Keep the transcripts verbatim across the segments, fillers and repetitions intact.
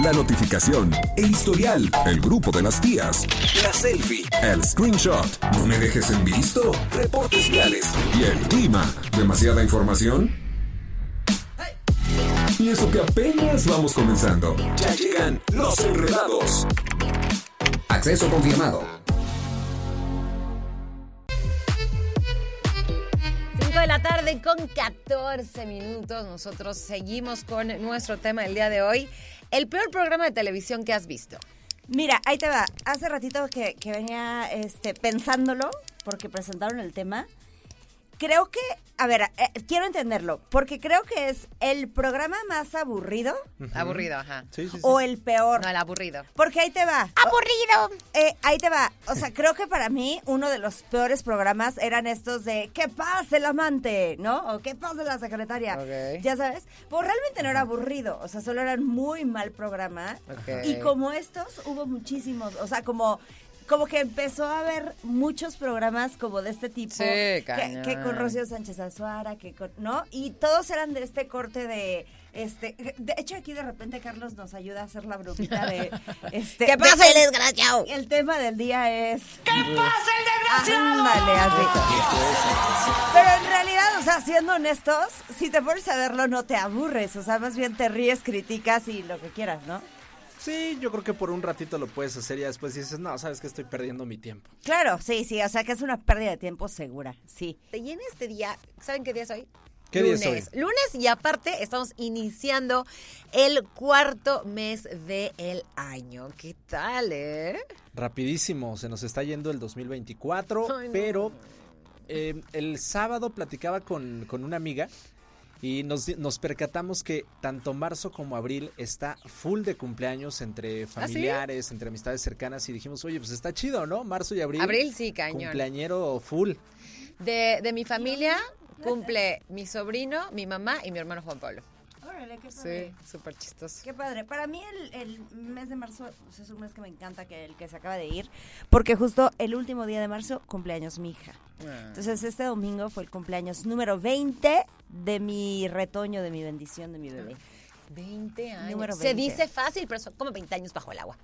la notificación, el historial, el grupo de las tías, la selfie, el screenshot, no me dejes en visto, reportes viales y el clima. ¿Demasiada información? Y eso que apenas vamos comenzando. Ya llegan los enredados. Acceso confirmado. cinco de la tarde con catorce minutos. Nosotros seguimos con nuestro tema del día de hoy. El peor programa de televisión que has visto. Mira, ahí te va. Hace ratito que, que venía este, pensándolo, porque presentaron el tema. Creo que, a ver, eh, quiero entenderlo, porque creo que es el programa más aburrido. Uh-huh. Aburrido, ajá. Sí, sí, sí. O el peor. No, el aburrido. Porque ahí te va. ¡Aburrido! Eh, ahí te va. O sea, creo que para mí uno de los peores programas eran estos de ¿qué pasa el amante? ¿No? O ¿qué pasa la secretaria? Okay. Ya sabes. Pues realmente no era aburrido. O sea, solo eran muy mal programa. Okay. Y como estos, hubo muchísimos. O sea, como... Como que empezó a haber muchos programas como de este tipo. Sí, que, que con Rocío Sánchez Azuara, que con, ¿no? Y todos eran de este corte de, este, de hecho aquí de repente Carlos nos ayuda a hacer la bromita de, este. ¿Qué pasa de, el desgraciado? El tema del día es. ¿Qué pasa el desgraciado? Ándale, así. Pero en realidad, o sea, siendo honestos, si te pones a verlo no te aburres, o sea, más bien te ríes, criticas y lo que quieras, ¿no? Sí, yo creo que por un ratito lo puedes hacer y después dices, no, sabes que estoy perdiendo mi tiempo. Claro, sí, sí, o sea que es una pérdida de tiempo segura, sí. Y en este día, ¿saben qué día es hoy? ¿Qué Lunes. día es hoy? Lunes, y aparte estamos iniciando el cuarto mes del año. ¿Qué tal, eh? Rapidísimo, se nos está yendo el dos mil veinticuatro, Ay, no. pero eh, el sábado platicaba con, con una amiga y nos, nos percatamos que tanto marzo como abril está full de cumpleaños entre familiares, ¿Ah, sí? entre amistades cercanas, y dijimos, oye, pues está chido, ¿no? Marzo y abril. Abril sí, cañón. Cumpleañero full. De, de mi familia cumple mi sobrino, mi mamá y mi hermano Juan Pablo. Órale, qué padre. Sí, súper chistoso. Qué padre. Para mí el, el mes de marzo pues, es un mes que me encanta, que el que se acaba de ir, porque justo el último día de marzo cumpleaños mi hija. Ah. Entonces este domingo fue el cumpleaños número veinte de mi retoño, de mi bendición, de mi bebé. veinte años. Número Se veinte. dice fácil, pero son como veinte años bajo el agua.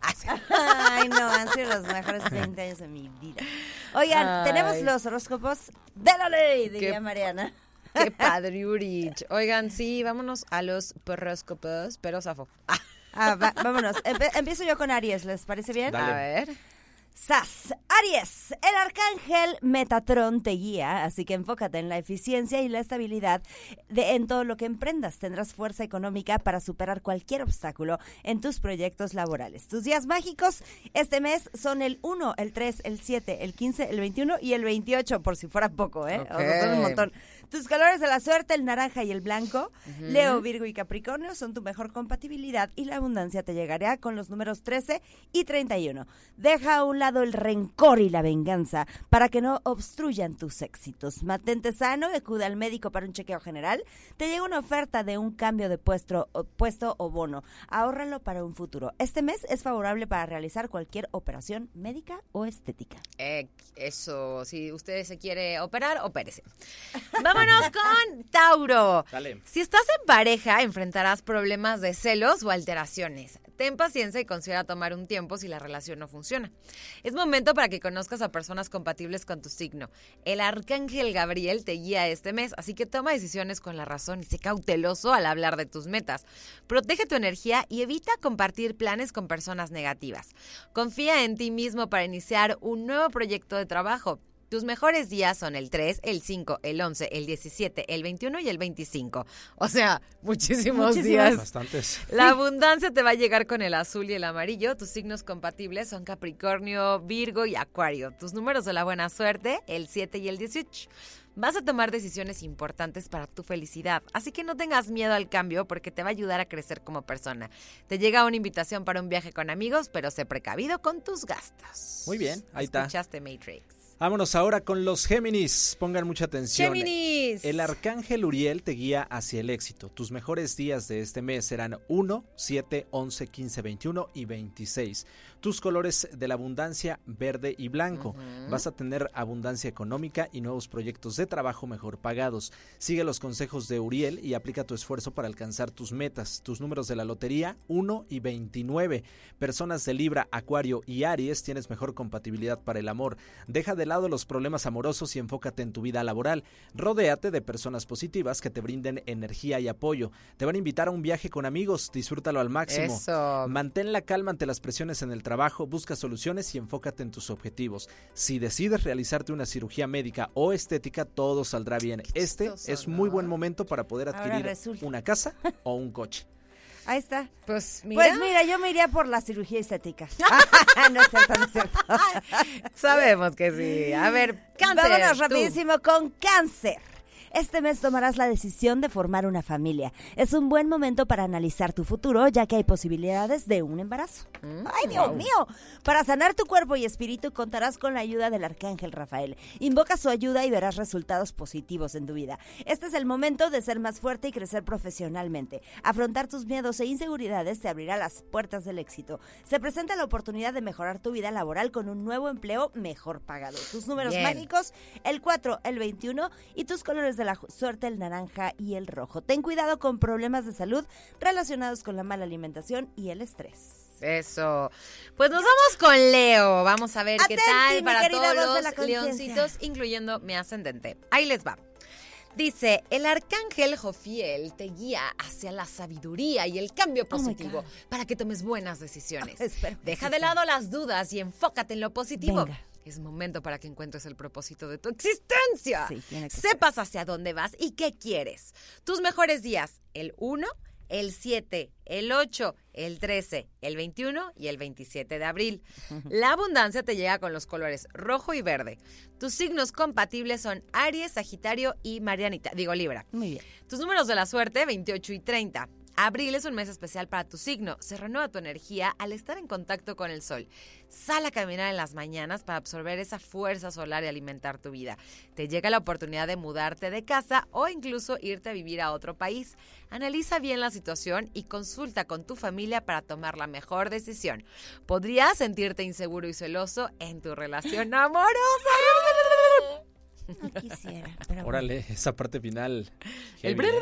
Ay, no, han sido los mejores veinte años de mi vida. Oigan, Ay. tenemos los horóscopos de la ley, diría Qué- Mariana. Qué padre, Urich. Oigan, sí, vámonos a los horóscopos, pero zafo. Ah, Ah, va- vámonos. Empe- empiezo yo con Aries, ¿les parece bien? Dale. a ver. Sas, Aries, el arcángel Metatrón te guía, así que enfócate en la eficiencia y la estabilidad de, en todo lo que emprendas. Tendrás fuerza económica para superar cualquier obstáculo en tus proyectos laborales. Tus días mágicos este mes son el uno, el tres, el siete, el quince, el veintiuno y el veintiocho, por si fuera poco, ¿eh? O sea, son un Ok. montón. Tus colores de la suerte, el naranja y el blanco. Ujú. Leo, Virgo y Capricornio son tu mejor compatibilidad y la abundancia te llegará con los números trece y treinta y uno. Deja a un lado el rencor y la venganza para que no obstruyan tus éxitos. Mantente sano y acude al médico para un chequeo general. Te llega una oferta de un cambio de puesto o, puesto o bono. Ahórralo para un futuro. Este mes es favorable para realizar cualquier operación médica o estética. Eh, eso, si usted se quiere operar, opérese. Vámonos con Tauro. Dale. Si estás en pareja, enfrentarás problemas de celos o alteraciones. Ten paciencia y considera tomar un tiempo si la relación no funciona. Es momento para que conozcas a personas compatibles con tu signo. El arcángel Gabriel te guía este mes, así que toma decisiones con la razón y sé cauteloso al hablar de tus metas. Protege tu energía y evita compartir planes con personas negativas. Confía en ti mismo para iniciar un nuevo proyecto de trabajo. Tus mejores días son el tres, el cinco, el once, el diecisiete, el veintiuno y el veinticinco. O sea, muchísimos, Muchísimos. días. Bastantes. La abundancia te va a llegar con el azul y el amarillo. Tus signos compatibles son Capricornio, Virgo y Acuario. Tus números de la buena suerte, el siete y el dieciocho. Vas a tomar decisiones importantes para tu felicidad, así que no tengas miedo al cambio porque te va a ayudar a crecer como persona. Te llega una invitación para un viaje con amigos, pero sé precavido con tus gastos. Muy bien, ahí está. ¿Escuchaste, Matrix? Vámonos ahora con los Géminis. Pongan mucha atención. Géminis. El arcángel Uriel te guía hacia el éxito. Tus mejores días de este mes serán uno, siete, once, quince, veintiuno y veintiséis. Tus colores de la abundancia, verde y blanco. Uh-huh. Vas a tener abundancia económica y nuevos proyectos de trabajo mejor pagados. Sigue los consejos de Uriel y aplica tu esfuerzo para alcanzar tus metas. Tus números de la lotería, uno y veintinueve. Personas de Libra, Acuario y Aries, tienes mejor compatibilidad para el amor. Deja de lado los problemas amorosos y enfócate en tu vida laboral. Rodéate de personas positivas que te brinden energía y apoyo. Te van a invitar a un viaje con amigos, disfrútalo al máximo. Eso. Mantén la calma ante las presiones en el trabajo, busca soluciones y enfócate en tus objetivos. Si decides realizarte una cirugía médica o estética, todo saldrá bien. Este chistoso, es ¿no? muy buen momento para poder adquirir una casa o un coche. Ahí está. Pues mira. Pues mira, yo me iría por la cirugía estética. No es cierto, no es cierto. Sabemos que sí. A ver, Cáncer. Vámonos tú. rapidísimo con Cáncer. Este mes tomarás la decisión de formar una familia. Es un buen momento para analizar tu futuro, ya que hay posibilidades de un embarazo. Mm, ¡Ay, Dios wow. mío! Para sanar tu cuerpo y espíritu contarás con la ayuda del arcángel Rafael. Invoca su ayuda y verás resultados positivos en tu vida. Este es el momento de ser más fuerte y crecer profesionalmente. Afrontar tus miedos e inseguridades te abrirá las puertas del éxito. Se presenta la oportunidad de mejorar tu vida laboral con un nuevo empleo mejor pagado. Tus números Bien. mágicos, el cuatro, el veintiuno y tus colores de la suerte, el naranja y el rojo. Ten cuidado con problemas de salud relacionados con la mala alimentación y el estrés. Eso. Pues nos vamos con Leo. Vamos a ver Atenti, qué tal mi para querida todos voz de la los conciencia. leoncitos, incluyendo mi ascendente. Ahí les va. Dice, el arcángel Jofiel te guía hacia la sabiduría y el cambio positivo Oh para que tomes buenas decisiones. Oh, espero que Deja sí de sea. lado las dudas y enfócate en lo positivo. Venga. Es momento para que encuentres el propósito de tu existencia. Sí, tiene que Sepas hacia dónde vas y qué quieres. Tus mejores días, el uno, el siete, el ocho, el trece, el veintiuno y el veintisiete de abril. La abundancia te llega con los colores rojo y verde. Tus signos compatibles son Aries, Sagitario y Marianita, digo Libra. Muy bien. Tus números de la suerte, veintiocho y treinta. Abril es un mes especial para tu signo. Se renueva tu energía al estar en contacto con el sol. Sal a caminar en las mañanas para absorber esa fuerza solar y alimentar tu vida. Te llega la oportunidad de mudarte de casa o incluso irte a vivir a otro país. Analiza bien la situación y consulta con tu familia para tomar la mejor decisión. Podrías sentirte inseguro y celoso en tu relación amorosa. No quisiera. Pero Órale, esa parte final. El heavy, ¿eh?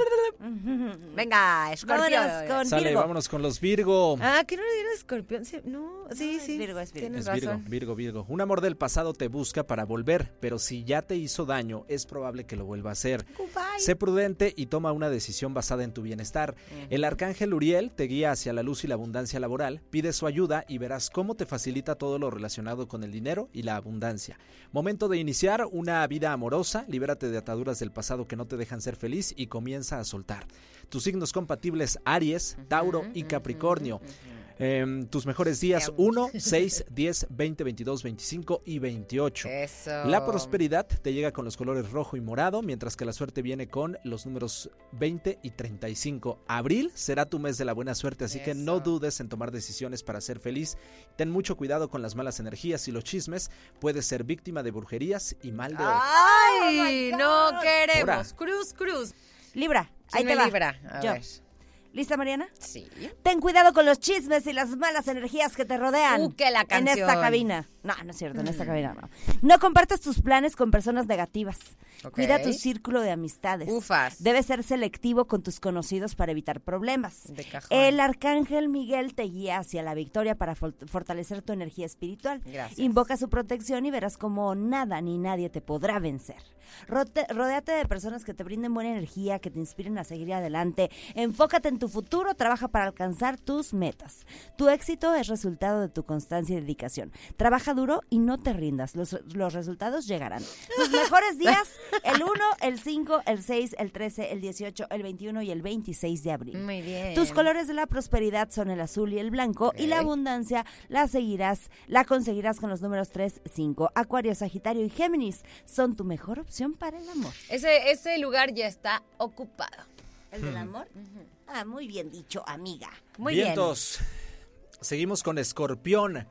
Venga, Escorpio. Vámonos con Sale, Virgo. vámonos con los Virgo. Ah, ¿qué no le dieron escorpión? Sí, no, sí, No, sí. es Virgo, es Virgo. Tienes Es Virgo, razón. Virgo, Virgo. Un amor del pasado te busca para volver, pero si ya te hizo daño, es probable que lo vuelva a hacer. Goodbye. Sé prudente y toma una decisión basada en tu bienestar. Uh-huh. El arcángel Uriel te guía hacia la luz y la abundancia laboral. Pide su ayuda y verás cómo te facilita todo lo relacionado con el dinero y la abundancia. Momento de iniciar una vida amorosa. Libérate de ataduras del pasado que no te dejan ser feliz y comienza a soltar. Tus signos compatibles Aries, Tauro y Capricornio. Uh-huh, uh-huh. Eh, tus mejores días uno, seis, diez, veinte, veintidós, veinticinco y veintiocho. Eso. La prosperidad te llega con los colores rojo y morado, mientras que la suerte viene con los números veinte y treinta y cinco. Abril será tu mes de la buena suerte, así Eso. que no dudes en tomar decisiones para ser feliz. Ten mucho cuidado con las malas energías y los chismes. Puedes ser víctima de brujerías y mal de ojo. ¡Ay! Oh no queremos. Ahora. Cruz, cruz. Libra, ahí ¿Quién te me va. libra? A Yo. ver. ¿Lista, Mariana? Sí. Ten cuidado con los chismes y las malas energías que te rodean. Uh, que la canción. En esta cabina. No, no es cierto, en esta cabina no. No compartas tus planes con personas negativas. Ok. Cuida tu círculo de amistades. Ufas. Debes ser selectivo con tus conocidos para evitar problemas. De cajón. El arcángel Miguel te guía hacia la victoria para fortalecer tu energía espiritual. Gracias. Invoca su protección y verás como nada ni nadie te podrá vencer. Rote, rodéate de personas que te brinden buena energía, que te inspiren a seguir adelante. Enfócate en tu futuro, trabaja para alcanzar tus metas. Tu éxito es resultado de tu constancia y dedicación. Trabaja duro y no te rindas. Los, los resultados llegarán. Tus mejores días, el uno, el cinco, el seis, el trece, el dieciocho, el veintiuno y el veintiséis de abril. Muy bien. Tus colores de la prosperidad son el azul y el blanco, okay. y la abundancia la seguirás, la conseguirás con los números tres, cinco. Acuario, Sagitario y Géminis son tu mejor opción para el amor. Ese, ese lugar ya está ocupado. ¿El del amor? Uh-huh. Ah, muy bien dicho, amiga. Muy Vientos. Bien. Seguimos con Escorpión.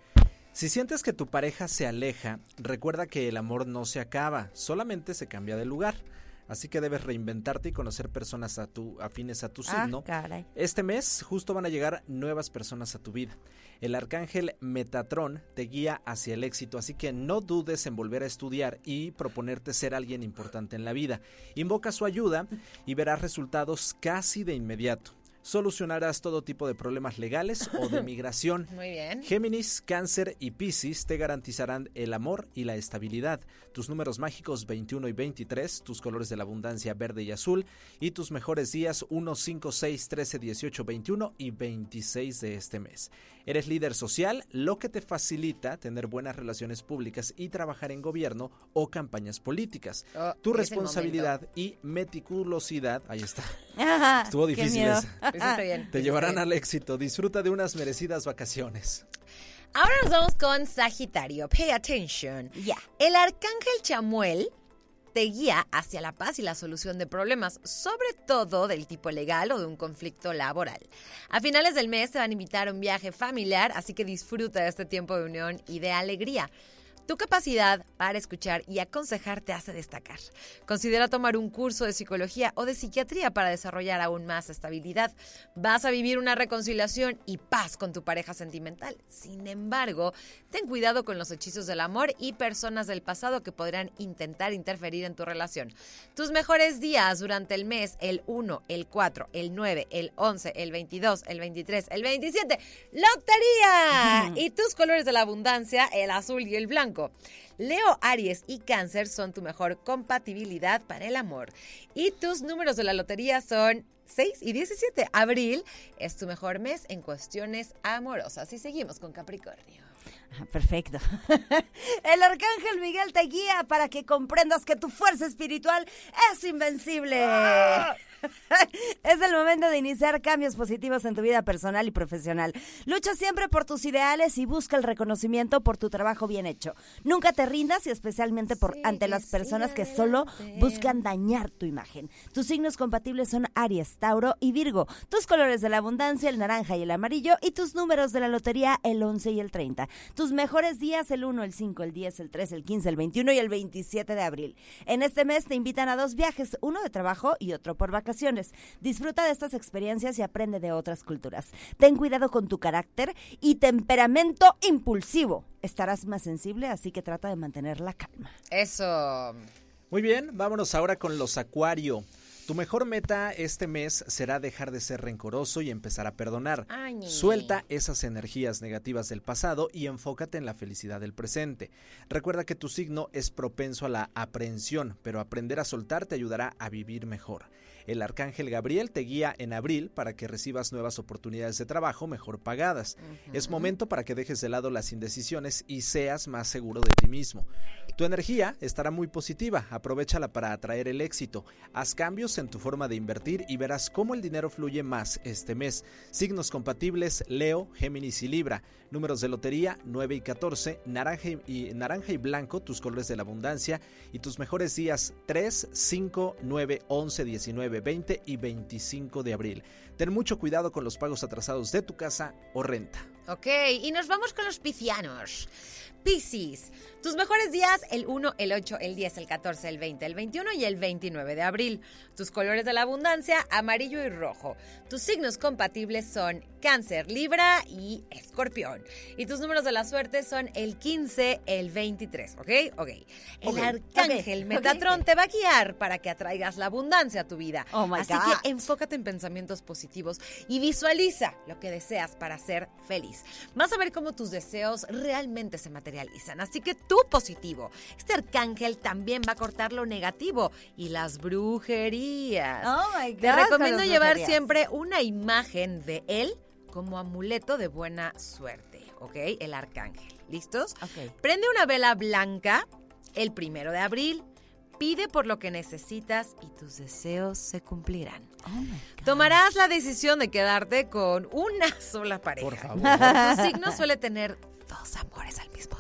Si sientes que tu pareja se aleja, recuerda que el amor no se acaba, solamente se cambia de lugar. Así que debes reinventarte y conocer personas a tu, afines a tu signo. Ah, caray. Este mes justo van a llegar nuevas personas a tu vida. El arcángel Metatrón te guía hacia el éxito, así que no dudes en volver a estudiar y proponerte ser alguien importante en la vida. Invoca su ayuda y verás resultados casi de inmediato. Solucionarás todo tipo de problemas legales o de migración. Muy bien. Géminis, Cáncer y Piscis te garantizarán el amor y la estabilidad. Tus números mágicos veintiuno y veintitrés, tus colores de la abundancia verde y azul y tus mejores días uno, cinco, seis, trece, dieciocho, veintiuno y veintiséis de este mes. Eres líder social, lo que te facilita tener buenas relaciones públicas y trabajar en gobierno o campañas políticas. Oh, tu es el responsabilidad y meticulosidad, ahí está. Ajá, Estuvo qué difícil miedo. esa. Eso está bien. Te Eso llevarán está al éxito. Disfruta de unas merecidas vacaciones. Ahora nos vamos con Sagitario. Pay attention. Ya. El arcángel Chamuel te guía hacia la paz y la solución de problemas, sobre todo del tipo legal o de un conflicto laboral. A finales del mes te van a invitar a un viaje familiar, así que disfruta de este tiempo de unión y de alegría. Tu capacidad para escuchar y aconsejar te hace destacar. Considera tomar un curso de psicología o de psiquiatría para desarrollar aún más estabilidad. Vas a vivir una reconciliación y paz con tu pareja sentimental. Sin embargo, ten cuidado con los hechizos del amor y personas del pasado que podrán intentar interferir en tu relación. Tus mejores días durante el mes, el uno, el cuatro, el nueve, el once, el veintidós, el veintitrés, el veintisiete. ¡Lotería! Y tus colores de la abundancia, el azul y el blanco. Leo, Aries y Cáncer son tu mejor compatibilidad para el amor. Y tus números de la lotería son seis y diecisiete. Abril es tu mejor mes en cuestiones amorosas. Y seguimos con Capricornio. Perfecto. El arcángel Miguel te guía para que comprendas que tu fuerza espiritual es invencible. ¡Ah! Es el momento de iniciar cambios positivos en tu vida personal y profesional. Lucha siempre por tus ideales y busca el reconocimiento por tu trabajo bien hecho. Nunca te rindas y especialmente por sí, ante las personas que solo buscan dañar tu imagen. Tus signos compatibles son Aries, Tauro y Virgo. Tus colores de la abundancia, el naranja y el amarillo. Y tus números de la lotería, el once y el treinta. Tus mejores días, el uno, el cinco, el diez, el trece, el quince, el veintiuno y el veintisiete de abril. En este mes te invitan a dos viajes, uno de trabajo y otro por vacaciones. Disfruta de estas experiencias y aprende de otras culturas. Ten cuidado con tu carácter y temperamento impulsivo. Estarás más sensible, así que trata de mantener la calma. Eso. Muy bien, vámonos ahora con los Acuario. Tu mejor meta este mes será dejar de ser rencoroso y empezar a perdonar. Ay. Suelta esas energías negativas del pasado y enfócate en la felicidad del presente. Recuerda que tu signo es propenso a la aprehensión, pero aprender a soltar te ayudará a vivir mejor. El arcángel Gabriel te guía en abril para que recibas nuevas oportunidades de trabajo mejor pagadas. Uh-huh. Es momento para que dejes de lado las indecisiones y seas más seguro de ti mismo. Tu energía estará muy positiva, aprovéchala para atraer el éxito. Haz cambios en tu forma de invertir y verás cómo el dinero fluye más este mes. Signos compatibles: Leo, Géminis y Libra. Números de lotería nueve y catorce, naranja y, naranja y blanco, tus colores de la abundancia. Y tus mejores días tres, cinco, nueve, once, diecinueve, veinte y veinticinco de abril. Ten mucho cuidado con los pagos atrasados de tu casa o renta. Ok, y nos vamos con los piscianos. Piscis, tus mejores días el uno, el ocho, el diez, el catorce, el veinte, el veintiuno y el veintinueve de abril. Tus colores de la abundancia, amarillo y rojo. Tus signos compatibles son Cáncer, Libra y Escorpión. Y tus números de la suerte son el quince, el veintitrés, ¿ok? Ok. El okay. arcángel okay. Metatrón okay. te va a guiar para que atraigas la abundancia a tu vida. Oh my Así God. que enfócate en pensamientos positivos y visualiza lo que deseas para ser feliz. Vas a ver cómo tus deseos realmente se materializan. Realizan. Así que tú positivo. Este arcángel también va a cortar lo negativo y las brujerías. Oh my God, Te recomiendo llevar siempre una imagen de él como amuleto de buena suerte, ¿ok? El arcángel. ¿Listos? Ok. Prende una vela blanca el primero de abril. Pide por lo que necesitas y tus deseos se cumplirán. Oh my God. Tomarás la decisión de quedarte con una sola pareja. Por favor. Tu signo suele tener dos amores al mismo tiempo.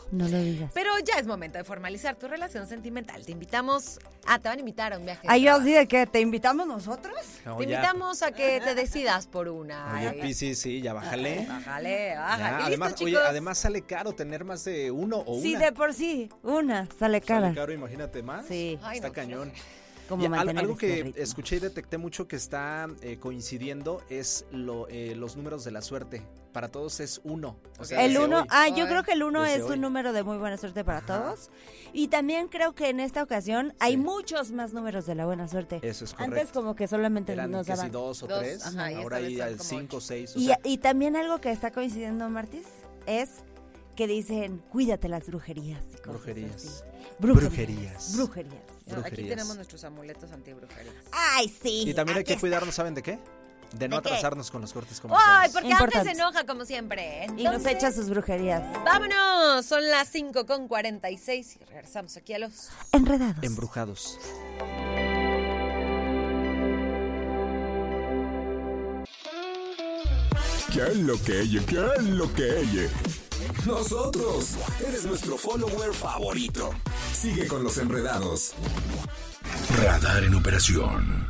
No lo digas. Pero ya es momento de formalizar tu relación sentimental. Te invitamos... Ah, te van a invitar a un viaje. Ay, yo así de que te invitamos nosotros. No, Te ya. invitamos a que te decidas por una. Oye, Ay, Piscis, sí, ya bájale. Bájale, Ya, bájale. ¿Listo, además, chicos? oye, además sale caro tener más de uno o Sí, una. de por sí. Una, sale cara. Sale caro, imagínate más. Sí. Ay, Está no, cañón. Como Y al- mantener algo este que ritmo. escuché y detecté mucho que está eh, coincidiendo es lo, eh, los números de la suerte. Para todos es uno. O sea, El desde uno, hoy. ah, yo Ay, creo que el uno desde es hoy. un número de muy buena suerte para Ajá. todos. Y también creo que en esta ocasión hay Sí. muchos más números de la buena suerte. Eso es Antes correcto. como que solamente Eran nos que si daban. dos o Dos, tres, ajá, y ahora esta hay vez son eh, como cinco o ocho. seis. O Y, sea, y también algo que está coincidiendo, Martis, es que dicen, cuídate las brujerías. y cosas Brujerías. así. Brujerías. Brujerías. Brujerías. Aquí brujerías. tenemos nuestros amuletos antibrujerías. Ay, sí. Y también hay aquí que está. cuidarnos, ¿saben de qué? De no ¿De qué? atrasarnos con los cortes ¡Ay, comerciales. porque Importante. antes se enoja como siempre! Y nos Entonces, echa sus brujerías. ¡vámonos! Son las cinco con cuarenta y seis y regresamos aquí a los... Enredados. Embrujados. ¿Qué es lo que ella? ¿Qué es lo que ella? Nosotros. Eres nuestro follower favorito. Sigue con los enredados. Radar en operación.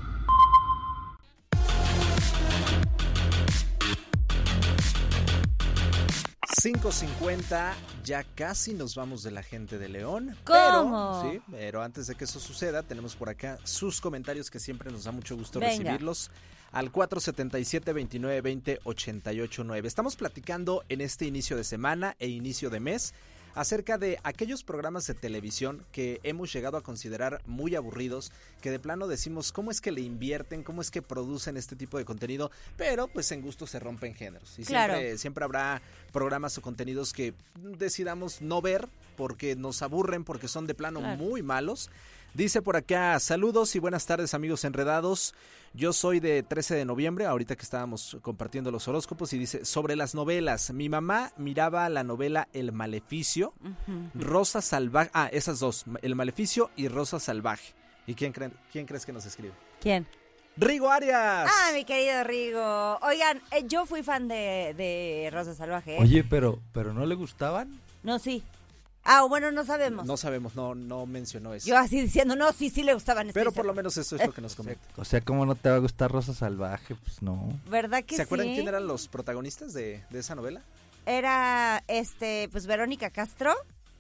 cinco cincuenta, ya casi nos vamos de la gente de León. ¿Cómo? Pero, sí, pero antes de que eso suceda, tenemos por acá sus comentarios que siempre nos da mucho gusto Venga. recibirlos al cuatro siete siete, veintinueve veinte, ochenta y ocho nueve. Estamos platicando en este inicio de semana e inicio de mes acerca de aquellos programas de televisión que hemos llegado a considerar muy aburridos, que de plano decimos cómo es que le invierten, cómo es que producen este tipo de contenido, pero pues en gusto se rompen géneros. Y Claro. siempre, siempre habrá programas o contenidos que decidamos no ver porque nos aburren, porque son de plano Claro. muy malos. Dice por acá, saludos y buenas tardes amigos enredados. Yo soy de trece de noviembre, ahorita que estábamos compartiendo los horóscopos, y dice, sobre las novelas, mi mamá miraba la novela El Maleficio, Ujú. Rosa Salvaje, ah, esas dos, El Maleficio y Rosa Salvaje. ¿Y quién, creen, quién crees que nos escribe? ¿Quién? Rigo Arias. Ah, mi querido Rigo. Oigan, eh, yo fui fan de, de Rosa Salvaje. ¿eh? Oye, pero, pero ¿no le gustaban? No, sí. Ah, bueno, no sabemos. No sabemos, no, no mencionó eso. Yo así diciendo, no, sí, sí le gustaban. Pero estoy por lo segura. menos eso es lo que nos comenta. O sea, ¿cómo no te va a gustar Rosa Salvaje? Pues no. ¿Verdad que ¿Se acuerdan sí? quién eran los protagonistas de, de esa novela? Era, este, pues Verónica Castro,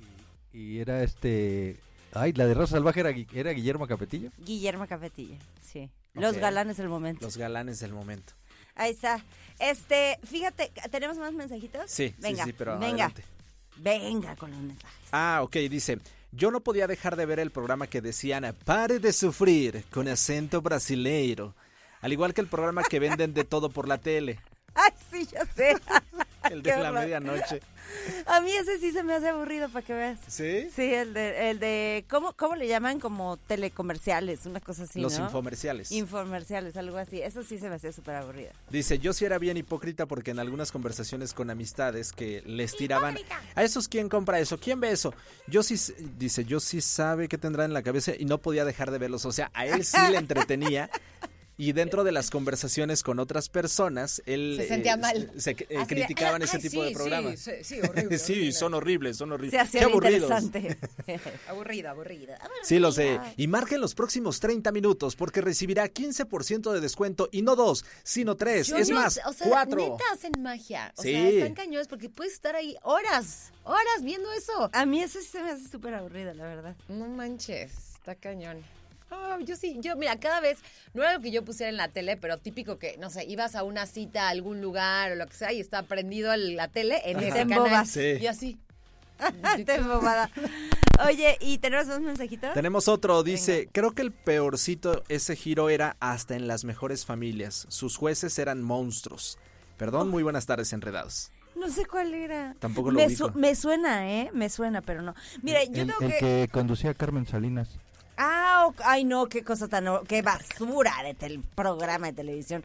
Y era este... Ay, la de Rosa Salvaje era, Gui- era Guillermo Capetillo. Guillermo Cafetilla, sí. Los Ok. galanes del momento. Los galanes del momento. Ahí está. Este, fíjate, ¿tenemos más mensajitos? Sí, venga, sí, sí, pero venga, adelante. venga con los mensajes. Ah, ok, dice, yo no podía dejar de ver el programa que decían, pare de sufrir, con acento brasileiro. Al igual que el programa que venden de todo por la tele, Ay, sí, ya sé. el Qué de la horror. medianoche. A mí ese sí se me hace aburrido, para que veas. ¿Sí? Sí, el de, el de, ¿cómo, cómo le llaman? Como telecomerciales, una cosa así, Los ¿no? infomerciales. Infomerciales, algo así. Eso sí se me hacía súper aburrido. Dice, yo sí era bien hipócrita porque en algunas conversaciones con amistades que les tiraban, a esos quién compra eso, quién ve eso. Yo sí, s- dice, yo sí sabe qué tendrá en la cabeza y no podía dejar de verlos. O sea, a él sí le entretenía. Y dentro de las conversaciones con otras personas, él Se sentía eh, mal. se, eh, Así de, criticaban "Ay, ese tipo sí, de programas. Sí, sí, sí, horrible, Sí, horrible. son horribles, son horribles. Se hacía Qué bien aburridos. interesante. Aburrida, aburrida. Sí, lo sé. Y marquen los próximos treinta minutos porque recibirá quince por ciento de descuento y no dos, sino tres. Yo es no más, sé, o sea, cuatro. neta hacen magia. O Sí. sea, están cañones porque puedes estar ahí horas, horas viendo eso. A mí eso sí se me hace súper aburrido, la verdad. No manches, está cañón. Ah, yo sí, yo, mira, cada vez, no era lo que yo pusiera en la tele, pero típico que, no sé, ibas a una cita a algún lugar o lo que sea y está prendido el- la tele en Ajá. ese Te canal. embobas. Sí. Y así. Te embobada. Oye, ¿y tenemos dos mensajitos? Tenemos otro, dice, creo que el peorcito ese giro era hasta en las mejores familias. Sus jueces eran monstruos. Perdón, muy buenas tardes, enredados. No sé cuál era. Tampoco lo me, ubico. su- me suena, ¿eh? Me suena, pero no. Mira, yo el, tengo el que... que conducía a Carmen Salinas. Ah, ok. Ay, no, qué cosa tan... hor- Qué basura de tel- programa de televisión.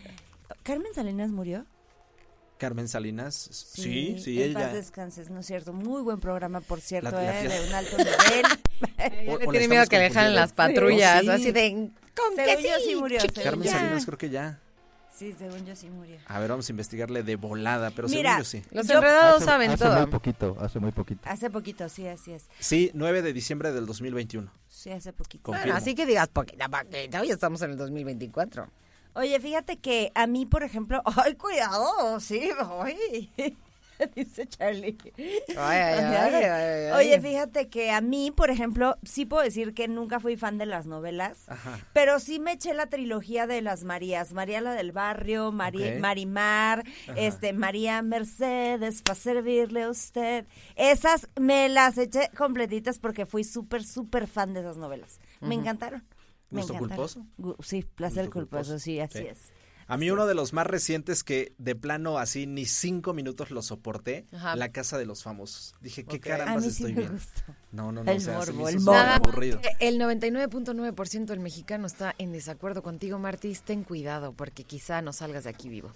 ¿Carmen Salinas murió? Carmen Salinas, sí, sí, en paz ella. descanses, ¿no es cierto? Muy buen programa, por cierto, La- la- ¿eh? De un alto nivel. O- o Le la tiene miedo estamos que le jalen confundiendo. las patrullas, Sí. así de, con que Según yo sí, sí murió, chiquilla. según Carmen ya. Salinas creo que ya. Sí, según yo sí murió. A ver, vamos a investigarle de volada, pero Mira, según yo sí. Los Yo- enredados hace, saben hace todo. muy poquito, hace muy poquito. Hace poquito, sí, así es. Sí, nueve de diciembre del dos mil veintiuno. Sí, hace poquito. Confirmo. Bueno, así que digas poquita, poquita. Hoy estamos en el dos mil veinticuatro. Oye, fíjate que a mí, por ejemplo, ay, cuidado, sí, ay, dice Charlie. Ay, ay, ay, ay, ay. Oye, fíjate que a mí, por ejemplo, sí puedo decir que nunca fui fan de las novelas, Ajá. pero sí me eché la trilogía de las Marías, María la del barrio, María, Ok. Marimar, este, María Mercedes, para servirle a usted. Esas me las eché completitas porque fui súper, súper fan de esas novelas. Me encantaron. Me ¿Gusto encantaron. culposo? Gu- Sí, placer Gusto culposo, culposo. sí, así Sí. es. A mí uno de los más recientes que de plano así ni cinco minutos lo soporté, Ajá. La Casa de los Famosos. Dije, ¿qué Ok. A carambas mí sí estoy me viendo? gustó. No, no, no, El o sea, se me morbo, hizo el súper morbo. aburrido. El noventa y nueve punto nueve por ciento del mexicano está en desacuerdo contigo, Martis. Ten cuidado porque quizá no salgas de aquí vivo.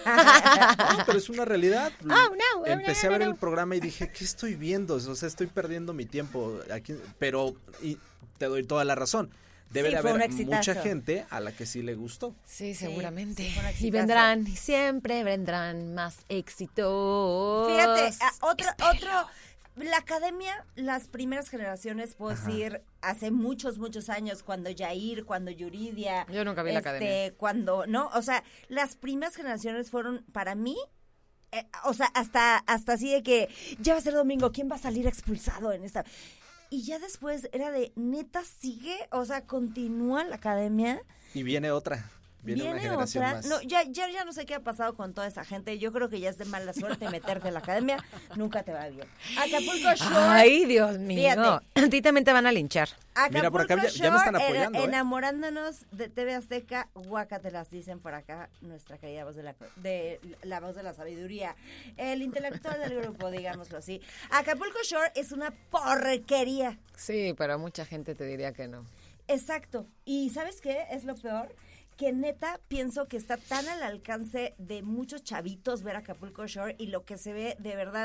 No, pero es una realidad. Oh, no, Empecé no, a ver no. el programa y dije, ¿qué estoy viendo? O sea, estoy perdiendo mi tiempo aquí, pero y te doy toda la razón. Debe Sí, de fue un haber exitazo. mucha gente a la que sí le gustó. Sí, seguramente. sí, fue un y exitazo. vendrán, siempre vendrán más éxitos. Fíjate, a- otro, otro, la academia, las primeras generaciones, puedo decir, hace muchos, muchos años, cuando Yair, cuando Yuridia. Yo nunca vi la este, academia. Cuando, ¿no? O sea, las primeras generaciones fueron, para mí, eh, o sea, hasta, hasta así de que, ya va a ser domingo, ¿quién va a salir expulsado en esta? Y ya después era de, neta, sigue, o sea, continúa la academia. Y viene otra. Viene, una generación otra. más. No, ya, ya, ya no sé qué ha pasado con toda esa gente. Yo creo que ya es de mala suerte meterte en la academia. Nunca te va bien. Acapulco Shore. Ay, Dios mío. Fíjate. A ti también te van a linchar. Acapulco Mira, por acá ya- ya me están Shore, apoyando, en- ¿eh? Enamorándonos de T V Azteca, guácatelas, dicen por acá nuestra querida voz de la, de la voz de la sabiduría. El intelectual del grupo, digámoslo así. Acapulco Shore es una porquería. Sí, pero mucha gente te diría que no. Exacto. ¿Y sabes qué es lo peor? Que neta pienso que está tan al alcance de muchos chavitos ver Acapulco Shore y lo que se ve de verdad,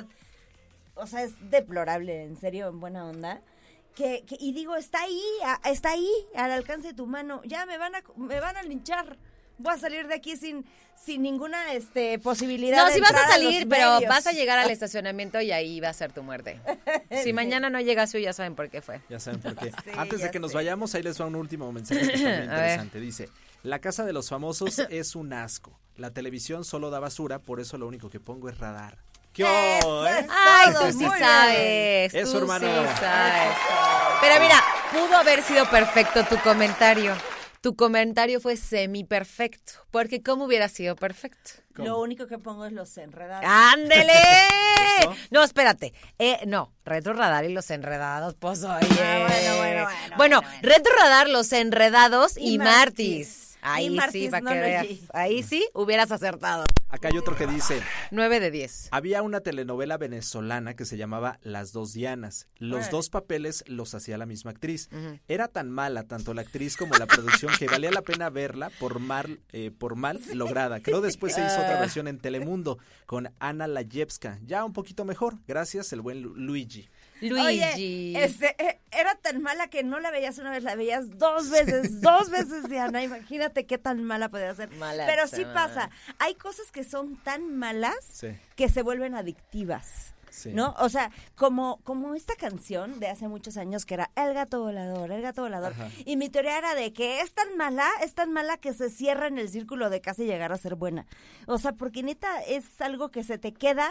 o sea, es deplorable, en serio, en buena onda. Que, que y digo, está ahí, a- está ahí, al alcance de tu mano. Ya me van a me van a linchar. Voy a salir de aquí sin sin ninguna este posibilidad No, de si vas a entrar los salir, pero medios. vas a llegar al estacionamiento y ahí va a ser tu muerte. Si mañana no llegas tú, ya saben por qué fue. Ya saben por qué. Sí, Antes de ya que nos sé. vayamos, ahí les va un último mensaje que está muy A ver. interesante. Dice, La Casa de los Famosos es un asco. La televisión solo da basura, por eso lo único que pongo es radar. ¿Qué Eso oh, eh? es Ay, todo, tú sí muy bien. sabes. Eso, tú hermano. sí sabes. Pero mira, pudo haber sido perfecto tu comentario. Tu comentario fue semi perfecto. Porque ¿cómo hubiera sido perfecto? ¿Cómo? Lo único que pongo es los enredados. ¡Ándele! ¿Eso? No, espérate. Eh, no, Retro Radar y los enredados, pues oye. Ah, bueno, bueno, bueno, Bueno, bueno, bueno. Retro Radar, los enredados y, Y Martis. Martis. Ahí Y sí, Martis para no que lo veas. oí. Ahí sí hubieras acertado. Acá hay otro que dice, nueve de diez. había una telenovela venezolana que se llamaba Las Dos Dianas. Los Órale. dos papeles los hacía la misma actriz. Ujú. Era tan mala tanto la actriz como la producción que valía la pena verla por mal, eh, por mal lograda. Creo después se hizo otra versión en Telemundo con Ana Layevska. Ya un poquito mejor. Gracias, el buen Lu- Luigi. Luigi. Oye, este, eh, era tan mala que no la veías una vez, la veías dos veces, dos veces, Diana. Imagínate qué tan mala podía ser. Mala Pero sí chava. pasa. Hay cosas que son tan malas Sí, que se vuelven adictivas. sí. ¿No? O sea, como, como esta canción de hace muchos años que era El gato volador, el gato volador. Ajá. Y mi teoría era de que es tan mala, es tan mala que se cierra en el círculo de casa y llegar a ser buena. O sea, porque neta es algo que se te queda,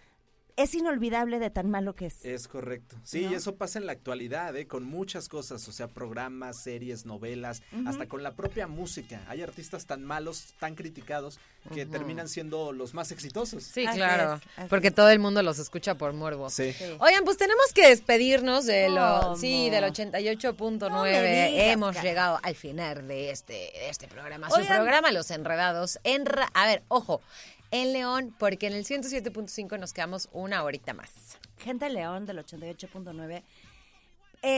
es inolvidable de tan malo que es. Es correcto. Sí, ¿No? y eso pasa en la actualidad, ¿eh? Con muchas cosas, o sea, programas, series, novelas, hasta con la propia música. Hay artistas tan malos, tan criticados, que terminan siendo los más exitosos. Sí, Así claro. es, así porque es. todo el mundo los escucha por morbo. Sí. Sí. Oigan, pues tenemos que despedirnos de lo, ¿Cómo? sí, del ochenta y ocho punto No me nueve. digas, Hemos cara. llegado al final de este, de este programa. Su Oigan. programa Los Enredados. En ra- a ver, ojo, en León, porque en el ciento siete punto cinco nos quedamos una horita más. Gente de León del ochenta y ocho punto nueve. Eh,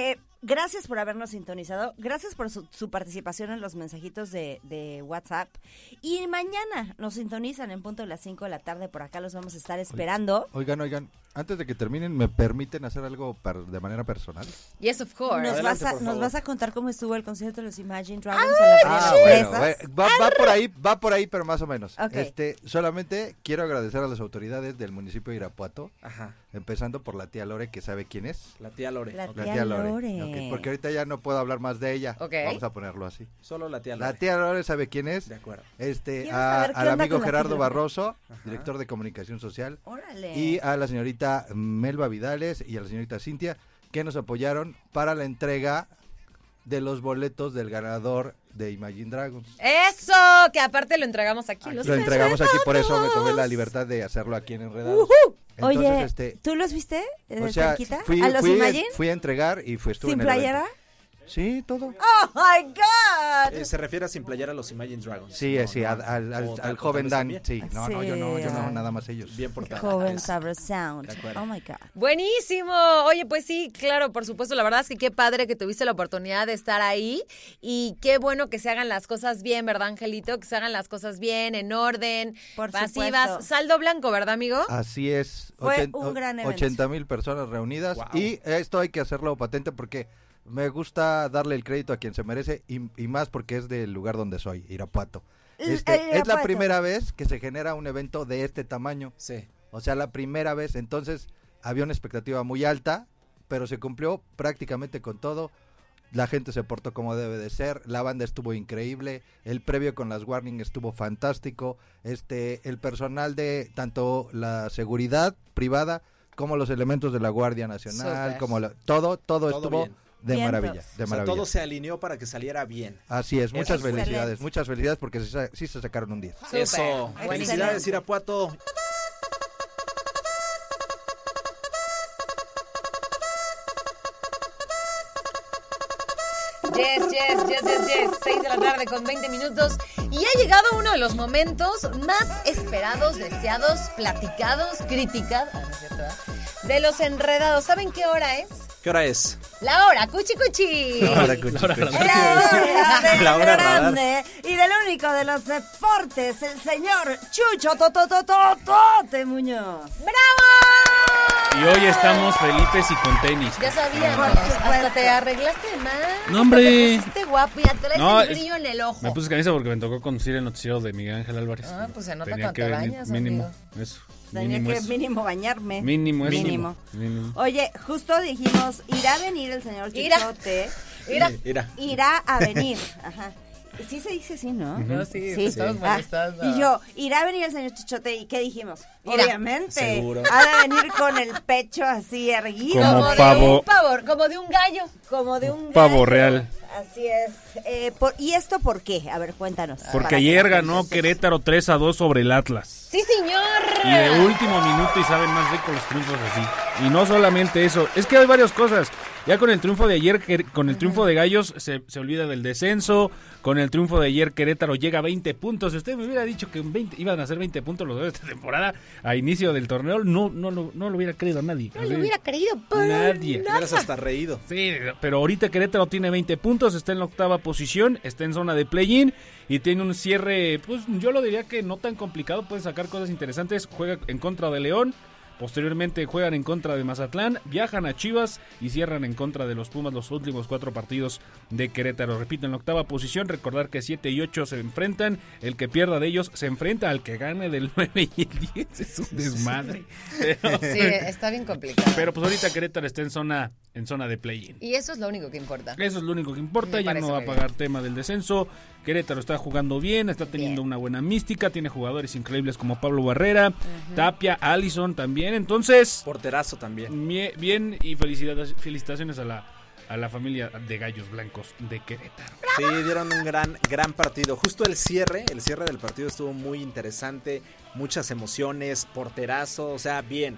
gracias por habernos sintonizado, gracias por su, su participación en los mensajitos de, de WhatsApp. Y mañana nos sintonizan en punto de las cinco de la tarde, por acá los vamos a estar esperando. Oigan, oigan, antes de que terminen, ¿me permiten hacer algo per- de manera personal? Yes, of course. Nos, Adelante, vas a, por nos favor. vas a contar cómo estuvo el concierto de los Imagine Dragons en la Feria Ah, de bueno, las Fresas. eh, va, va por ahí, va por ahí, pero más o menos. Ok. Este, solamente quiero agradecer a las autoridades del municipio de Irapuato, Ajá, empezando por la tía Lore, que sabe quién es. la tía Lore. La Ok. La Tía tía Lore. Lore. Ok, porque ahorita ya no puedo hablar más de ella. Ok. Vamos a ponerlo así. Solo la tía Lore. La tía Lore sabe quién es. De acuerdo. Este, Quiero a- saber qué al onda amigo con la Gerardo tía Lore. Barroso, Ajá. director de comunicación social, Órale. y a la señorita Melba Vidales y a la señorita Cintia, que nos apoyaron para la entrega de los boletos del ganador de Imagine Dragons. Eso, que aparte lo entregamos aquí. Los Lo entregamos aquí, por eso me tomé la libertad de hacerlo aquí en Enredados. Entonces, Oye, este, ¿tú los viste de o sea, cerquita? fui, ¿A los fui, Imagine? fui a entregar y fui, estuve ¿Sin en el playera? evento. Sí, todo. ¡Oh, my God! Eh, se refiere a sin playera a los Imagine Dragons. Sí, No, sí, no, al, al, al- o- al o joven tal Dan, vez sí. No, no, yo no, yo no, Sí. nada más ellos. también. Bien portado. Joven Es- Sabra Sound. De acuerdo. Oh, my God. Buenísimo. Oye, pues sí, claro, por supuesto. La verdad es que qué padre que tuviste la oportunidad de estar ahí y qué bueno que se hagan las cosas bien, ¿verdad, Angelito? Que se hagan las cosas bien, en orden, Por pasivas. supuesto. Saldo blanco, ¿verdad, amigo? Así es. Fue ochen- un gran evento. ochenta mil personas reunidas. Wow. Y esto hay que hacerlo patente porque me gusta darle el crédito a quien se merece y, y más porque es del lugar donde soy, Irapuato. El- Este, el es la Irapuato. primera vez que se genera un evento de este tamaño. Sí. O sea, la primera vez. Entonces, había una expectativa muy alta, pero se cumplió prácticamente con todo. La gente se portó como debe de ser, la banda estuvo increíble, el previo con las Warning estuvo fantástico, este, el personal de tanto la seguridad privada como los elementos de la Guardia Nacional, Súper. como la- todo, todo, Todo estuvo bien. de Vientos. maravilla, de O sea, maravilla. todo se alineó para que saliera bien. Así es, muchas Excelente. felicidades, muchas felicidades porque sí, sa- sí se sacaron un diez. Súper. Eso. Excelente. Felicidades, Irapuato. Yes, yes, yes, yes, yes. seis de la tarde con veinte minutos. Y ha llegado uno de los momentos más esperados, deseados, platicados, criticados. Ah, no es cierto, ¿verdad? De los enredados. ¿Saben qué hora es? ¿Qué hora es? La hora, cuchi cuchi. La hora, cuchi, cuchi. La hora del La hora radar. grande y del único de los deportes, el señor Chucho Totototote Muñoz. ¡Bravo! Y hoy estamos felices y con tenis. Ya sabíamos. Por supuesto. Hasta te arreglaste más. No, hombre. Te pusiste guapo. Ya traes No, el es- brillo en el ojo. Me puse camisa porque me tocó conducir el noticiero de Miguel Ángel Álvarez. Ah, pues se nota Tenía cuando que te venir bañas, mínimo, amigo. eso. Tenía Mínimo que eso. mínimo bañarme. Mínimo eso. Mínimo. Mínimo. Oye, justo dijimos, irá a venir el señor Irá. Chuchote. Mira. Mira. Irá a venir. Ajá. Sí se dice así, ¿no? No, sí, Sí. estamos Ah, molestando. y yo, irá a venir el señor Chuchote. ¿Y qué dijimos? Irá. Obviamente. Seguro. Ha de venir con el pecho así erguido. Como Como de pavo. un pavor, como de un gallo. Como de un Pavo gallo. real. Así es. Eh, por- ¿Y esto por qué? A ver, cuéntanos. Porque Para que ayer la ganó gente se- Querétaro tres a dos sobre el Atlas. Sí, señor. Y de último minuto y saben más rico los triunfos así. Y no solamente eso, es que hay varias cosas. Ya con el triunfo de ayer, que- con el triunfo de Gallos, se, se olvida del descenso. Con el triunfo de ayer, Querétaro llega a veinte puntos. Si usted me hubiera dicho que veinte, iban a ser veinte puntos los dos de esta temporada a inicio del torneo, no, no, lo, no lo hubiera creído nadie. No Así, lo hubiera creído por Nadie. nada. Hubieras hasta reído. Sí, pero ahorita Querétaro tiene veinte puntos, está en la octava posición, está en zona de play-in y tiene un cierre, pues yo lo diría que no tan complicado, puede sacar cosas interesantes, juega en contra de León, posteriormente juegan en contra de Mazatlán, viajan a Chivas y cierran en contra de los Pumas los últimos cuatro partidos de Querétaro. Repito, en la octava posición, recordar que siete y ocho se enfrentan, el que pierda de ellos se enfrenta al que gane del nueve y el diez, es un desmadre. Pero, Sí, está bien complicado. pero pues ahorita Querétaro está en zona, en zona de play-in. Y eso es lo único que importa. Eso es lo único que importa, Me ya parece no va a muy pagar tema del descenso. Querétaro está jugando bien, está teniendo Bien. una buena mística, tiene jugadores increíbles como Pablo Barrera, Tapia, Allison también. Entonces, Porterazo también. mie- bien y felicidades, felicitaciones a la, a la familia de Gallos Blancos de Querétaro. Sí, dieron un gran, gran partido. Justo el cierre, el cierre del partido estuvo muy interesante, muchas emociones, porterazo, o sea, bien.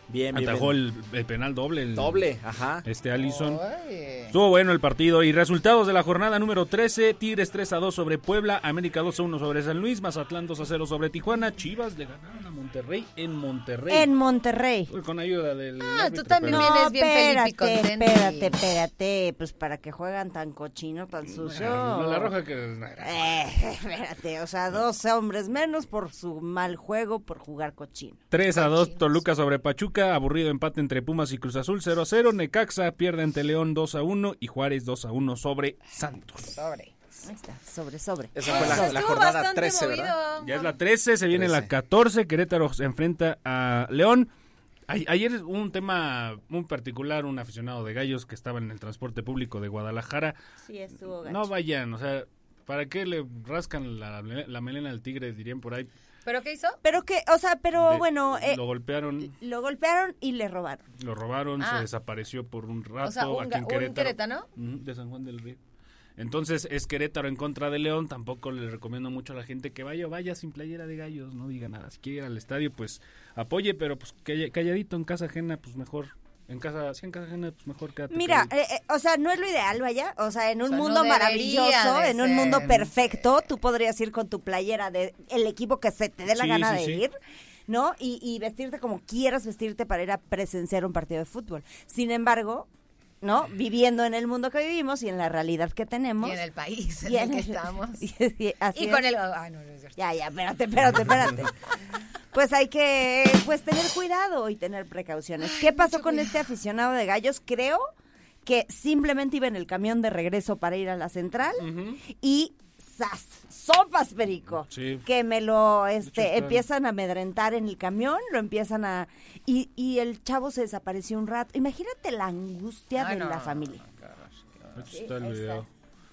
Bien, bien, Atajó bien. el, el penal doble. El, Doble, ajá. Este Allison. Ay. Estuvo bueno el partido. Y resultados de la jornada número trece. Tigres tres a dos sobre Puebla. América dos a uno sobre San Luis. Mazatlán dos a cero sobre Tijuana. Chivas le ganaron a Monterrey en Monterrey. En Monterrey. Uy, con ayuda del Ah, árbitro, tú también pero- vienes bien feliz y espérate, contento. espérate, espérate. Pues para que juegan tan cochino, tan sucio. No, la roja que... Eh, espérate, o sea, dos hombres menos por su mal juego, por jugar cochino. tres a dos Toluca sobre Pachuca, aburrido empate entre Pumas y Cruz Azul cero a cero, Necaxa pierde ante León dos a uno y Juárez dos a uno sobre Santos. Sobre. Ahí está, sobre, sobre. Esa fue la, Estuvo la jornada bastante trece, movido. ¿verdad? Ya es la trece, se viene trece. la catorce, Querétaro se enfrenta a León. A- Ayer hubo un tema muy particular, un aficionado de Gallos que estaba en el transporte público de Guadalajara. Sí, estuvo gacho. No vayan, o sea, ¿para qué le rascan la, la melena al tigre, dirían por ahí? ¿Pero qué hizo? Pero que, o sea, pero De- bueno, eh, lo golpearon, lo golpearon y le robaron. lo robaron, Ah. se desapareció por un rato O sea, un, aquí ga- en un Querétaro. queretano. Ujú, de San Juan del Río. Entonces es Querétaro en contra de León. Tampoco le recomiendo mucho a la gente que vaya vaya sin playera de Gallos, no diga nada. Si quiere ir al estadio, pues apoye, pero pues calla- calladito en casa ajena, pues mejor. En casa, si en casa ajena, pues mejor quédate. Mira, calladito. eh, eh, o sea, no es lo ideal, vaya. O sea, en un O sea, no mundo debería maravilloso, de en un ser. mundo perfecto, tú podrías ir con tu playera de el equipo que se te dé la Sí, gana sí, de sí. ir, ¿no? Y, y vestirte como quieras vestirte para ir a presenciar un partido de fútbol. Sin embargo, ¿no? Viviendo en el mundo que vivimos y en la realidad que tenemos. Y en el país en y el en que el- estamos. y, y así Y con es. el... Ay, no, no es cierto. Ya, ya, espérate, espérate, espérate. Pues hay que pues tener cuidado y tener precauciones. ¿Qué pasó con este aficionado de Gallos? Creo que simplemente iba en el camión de regreso para ir a la central Ujú. y ¡zas! ¡Sopas, perico! Sí. Que me lo hecho, este está- empiezan a amedrentar en el camión, lo empiezan a... Y, y el chavo se desapareció un rato. Imagínate la angustia Ay, de no. la familia. Aquí está el ahí está. video.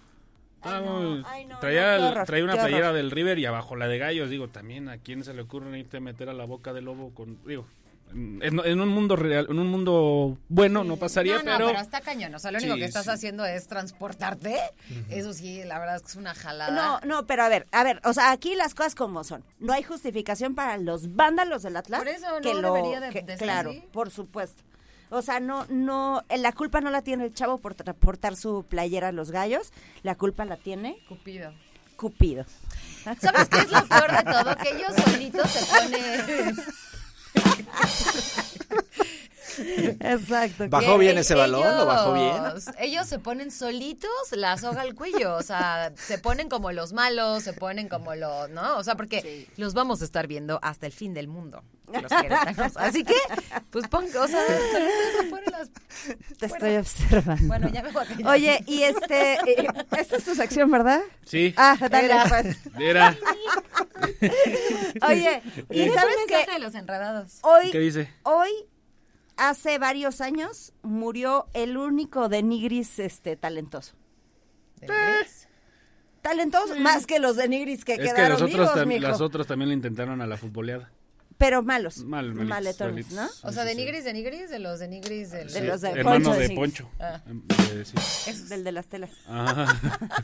Ay, Ah, no, muy- ay, no, traía, no, qué el- horror, traía una qué horror. playera del River y abajo la de Gallos. Digo, también a quién se le ocurre irte a meter a la boca del lobo con... Digo, en, en un mundo real, en un mundo bueno no pasaría, no, no, pero... pero está cañón. O sea, lo único Sí, que estás sí. haciendo es transportarte. Eso sí, la verdad es que es una jalada. No, no, pero a ver, a ver, o sea, aquí las cosas como son. No hay justificación para los vándalos del Atlas. Por eso no que lo, debería de- que- de ser claro, así. por supuesto. O sea, no, no, eh, la culpa no la tiene el chavo por tra- portar su playera a los Gallos. La culpa la tiene Cupido. Cupido. ¿Sabes qué es lo peor de todo? Que ellos solitos se ponen... Exacto. ¿Bajó que bien ese balón? ¿Lo bajó bien? ellos- Ellos se ponen solitos la soga al cuello, o sea, se ponen como los malos, se ponen como los, ¿no? O sea, porque los vamos a estar viendo hasta el fin del mundo, los queretanos. Así que, pues pon, o sea, solitos se ponen las... Te estoy observando. Bueno, ya me voy a callar. Oye, y este, eh, esta es tu sección, ¿verdad? Sí, Ah, dale, Era. pues. era. Oye, y ¿Tienes sabes un que mensaje de los enredados? hoy, ¿Qué dice? hoy, hace varios años, murió el único de Nigris, este, talentoso. ¿De veras? Talentoso, más que los de Nigris que Es que quedaron los otros vivos, tam- mijo. las otras también le intentaron a la futboleada. Pero malos, Mal, malitos, maletones, ¿no? malitos. O sea, Sí, de sí. nigris, de nigris, de los de nigris, de los... De los de Hermano Poncho de de Poncho. Ah. Em, eh, sí. Esos. Del de las telas. Ajá.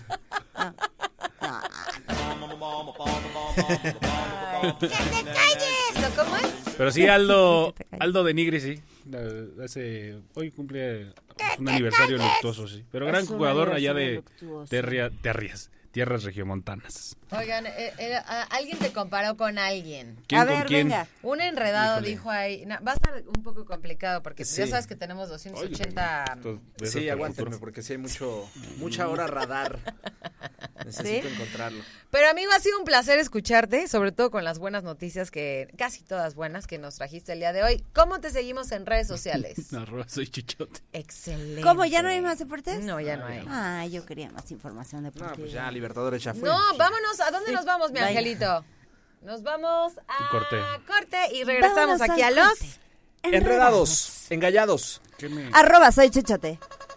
¿Esto cómo es? Pero sí, Aldo, Que te calles. Aldo de Nigri, sí. La- Hace, hoy cumple un aniversario luctuoso, sí. Pero gran Es un jugador allá aniversario de luctuoso. terria- Terrias, tierras regiomontanas. Oigan, eh, eh, a- alguien te comparó con alguien. ¿Quién A con ver, quién? venga. Un enredado Híjole. dijo ahí, na- va a estar un poco complicado porque Sí. ya sabes que tenemos doscientos ochenta... Esto- de esas Sí, aguántenme, temperaturas. porque sí hay mucho, mucha hora radar. Necesito encontrarlo. Pero amigo, ha sido un placer escucharte, sobre todo con las buenas noticias que, casi todas buenas, que nos trajiste el día de hoy. ¿Cómo te seguimos en redes sociales? Arroba soy chichote. Excelente. ¿Cómo, ya no hay más deportes? No, ya no hay. Ah, yo quería más información deportiva. No, pues ya, Libertadores ya fue. No, vámonos. ¿A dónde nos vamos, mi Vaya. angelito? Nos vamos a Corte. corte y regresamos Vámonos aquí a al los... corte. Enredados, engallados. ¿Qué me- Arroba soy chichote.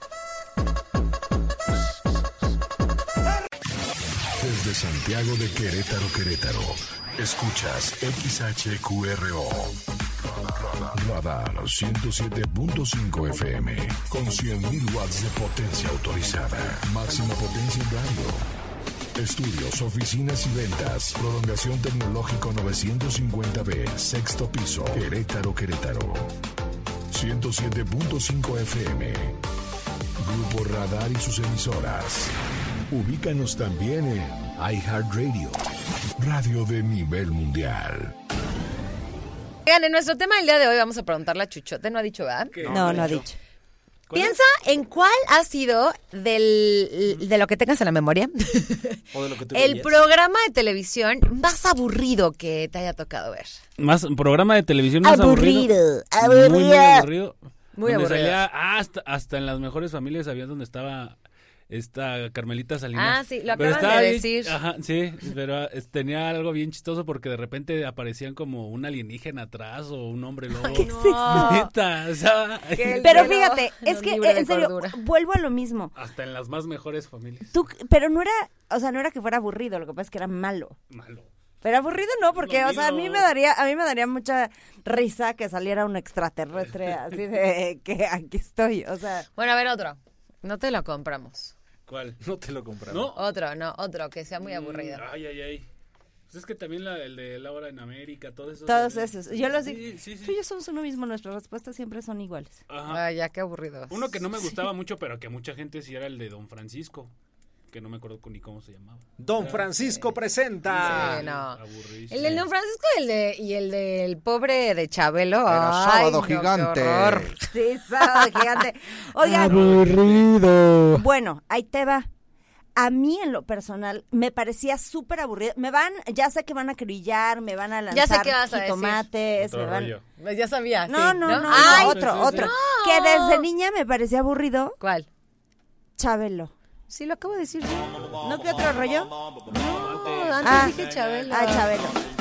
Desde Santiago de Querétaro, Querétaro. Escuchas X H Q R O. Radar ciento siete punto cinco F M. Con cien mil watts de potencia autorizada. Máxima potencia en radio. Estudios, oficinas y ventas. Prolongación tecnológico novecientos cincuenta B. Sexto piso. Querétaro, Querétaro. ciento siete punto cinco F M. Grupo Radar y sus emisoras. Ubícanos también en iHeartRadio, radio de nivel mundial. Oigan, en nuestro tema del día de hoy vamos a preguntarle a Chuchote, ¿no ha dicho, verdad? No, no ha dicho. Piensa en cuál ha sido del, de lo que tengas en la memoria O de lo que tú el veías. programa de televisión más aburrido que te haya tocado ver. Más un programa de televisión más Aburrido, aburrido. Muy, muy aburrido. Muy donde aburrido. salía- ah, hasta, hasta en Las Mejores Familias había donde estaba esta Carmelita Salinas. Ah, sí, lo Pero acaban estaba de bien- decir. Ajá, sí, pero es- tenía algo bien chistoso porque de repente aparecían como un alienígena atrás o un hombre lobo. ¿Qué es eso? Neta, o sea, Que el Pero cielo fíjate, es nos que libre de en serio, cordura. vuelvo a lo mismo. hasta en Las Más Mejores Familias. Tú, pero no era, o sea, no era que fuera aburrido, lo que pasa es que era malo. Malo. Pero aburrido no, porque, Lo o sea, a mí mismo. me daría, a mí me daría mucha risa que saliera un extraterrestre así de que aquí estoy, o sea. Bueno, a ver, otro. No te lo compramos. ¿Cuál? No te lo compraba. ¿No? Otro, no, otro, que sea muy aburrido. Mm, Ay, ay, ay. Pues es que también la, el de Laura en América, todo eso. Todos esos. Yo los Sí, digo, sí, sí. tú y yo somos uno mismo, nuestras respuestas siempre son iguales. Ajá. Ay, ya, qué aburrido. Uno que no me gustaba mucho, pero que mucha gente sí era el de Don Francisco, que no me acuerdo ni cómo se llamaba. Don Francisco presenta. Sí, no. Aburridísimo. El del Don Francisco y el, de, y el del pobre de Chabelo. Era Ay, Sábado no, qué Gigante. horror. Sí, sábado gigante. Oigan, Aburrido. bueno, ahí te va. A mí, en lo personal, me parecía súper aburrido. Me van, ya sé que van a acribillar, me van a lanzar Ya sé qué vas a decir. jitomates, Otro me van... rollo. Pues ya sabía. No, sí, no, no, no, Ay, otro, sí, sí, otro. sí. Que desde niña me parecía aburrido, ¿cuál? Chabelo. Sí, lo acabo de decir yo. ¿No qué otro rollo? No, antes Ah. dije Chabelo. Ah, Chabelo.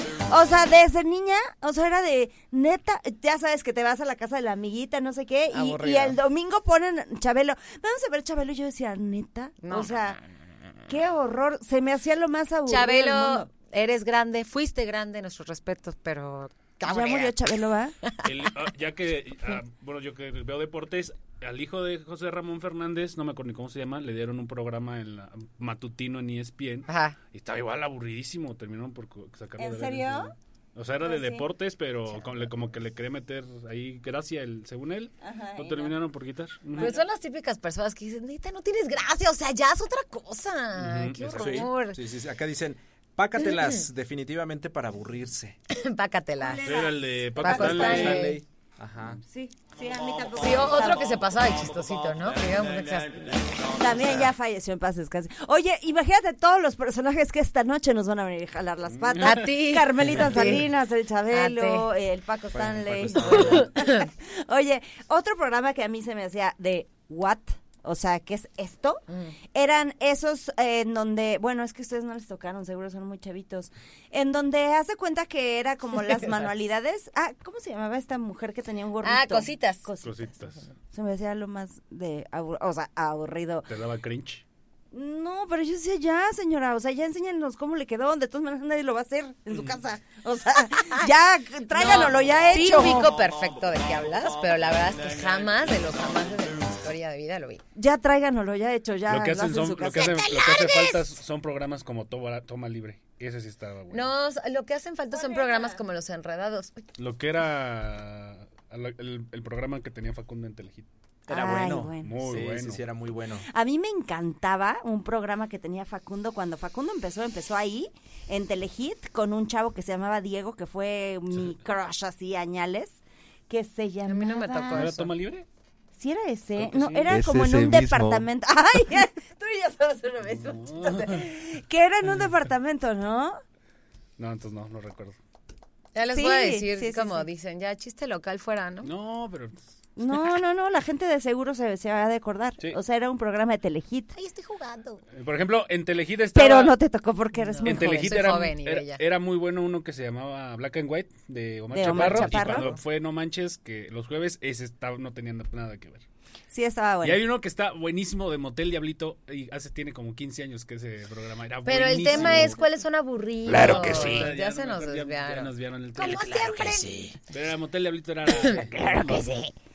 O sea, desde niña, o sea, era de neta, ya sabes que te vas a la casa de la amiguita, no sé qué, y, y Aburrido. el domingo ponen Chabelo. Vamos a ver Chabelo, y yo decía, neta, No. o sea, qué horror, se me hacía lo más aburrido del Chabelo, mundo. eres grande, fuiste grande, nuestros respetos, pero... qué Ya aburrido. murió Chabelo, ¿va? El- ah, ya que, ah, bueno, yo que veo deportes, al hijo de José Ramón Fernández, no me acuerdo ni cómo se llama, le dieron un programa en la, matutino en E S P N. Ajá. Y estaba igual aburridísimo, terminaron por co- sacarlo. ¿En de serio? la- O sea, era Pues de sí. deportes, pero con- le- como que le quería meter ahí gracia, el, según él, Ajá, lo y terminaron por quitar. Ujú. Pero son las típicas personas que dicen, neta, no tienes gracia, o sea, ya es otra cosa. Ujú, Qué exacto. Sí, horror. sí, sí, sí. Acá dicen, pácatelas definitivamente para aburrirse. Pácatela. Era el de Paco, Paco Stanley. Stanley. Ajá. Sí, sí, a mí tampoco. Sí, me otro gustaba. que se pasaba de chistosito, ¿no? Que digamos, no seas- También ya falleció en paz descanse. Oye, imagínate todos los personajes que esta noche nos van a venir a jalar las patas. A ti. Carmelita A ti. Salinas, el Chabelo, A ti. el Paco Stanley. Paco Bueno. Oye, otro programa que a mí se me hacía de what, o sea, ¿qué es esto? Eran esos eh, en donde, bueno, es que ustedes no les tocaron, seguro son muy chavitos, en donde hace cuenta que era como las manualidades. Ah, ¿cómo se llamaba esta mujer que tenía un gorrito? Ah, cositas. Cositas. Se me hacía lo más de, abur- o sea, aburrido. Te daba cringe. No, pero yo decía, ya, señora, o sea, ya enséñanos cómo le quedó, de todas maneras nadie lo va a hacer en su casa. O sea, ya, tráiganlo, ya Sí hecho. ubico perfecto de qué hablas, pero la verdad es que jamás de los jamás de mi historia de vida lo vi. Ya tráiganoslo, ya hecho, ya. Lo que hacen en son, su lo que casa. hacen, lo que hace falta son programas como Toma, Toma Libre. Ese sí estaba bueno. No, lo que hacen falta son programas como Los Enredados. Uy, Lo que era el, el- el programa que tenía Facundo en Telehit. Era Ay, bueno. bueno. Muy sí, bueno. sí, sí, era muy bueno. A mí me encantaba un programa que tenía Facundo cuando Facundo empezó, empezó ahí en Telehit con un chavo que se llamaba Diego, que fue mi crush así añales, que se llamaba... A mí no me tocó ¿No era eso. Toma Libre? ¿Sí era ese? Creo que No, sí. era Es como en ese un mismo. departamento. Ay, tú y yo somos uno mismo. chistote. Que era en un departamento, ¿no? No, entonces no, no recuerdo. Ya les Sí, voy a decir sí, sí, como sí. dicen, ya chiste local fuera, ¿no? No, pero... No, no, no, la gente de seguro se, se va a acordar. Sí. O sea, era un programa de Telehit. Ay, estoy jugando. eh, Por ejemplo, en Telehit estaba... Pero no te tocó porque eres muy En joven. Telehit Soy era, joven y era, bella. era muy bueno uno que se llamaba Black and White de Omar, De Omar Chaparro, Chaparro. y cuando fue No Manches, que los jueves ese estaba, no tenía nada que ver. Sí, estaba bueno. Y hay uno que está buenísimo de Motel Diablito y hace tiene como quince años que ese programa era Pero el buenísimo. tema es cuáles son aburridos. Claro que sí. Ya, Ya se no me nos acuerdo, ya- ya desviaron. nos desviaron el Como tema. siempre. Pero era Motel Diablito era... Claro que sí.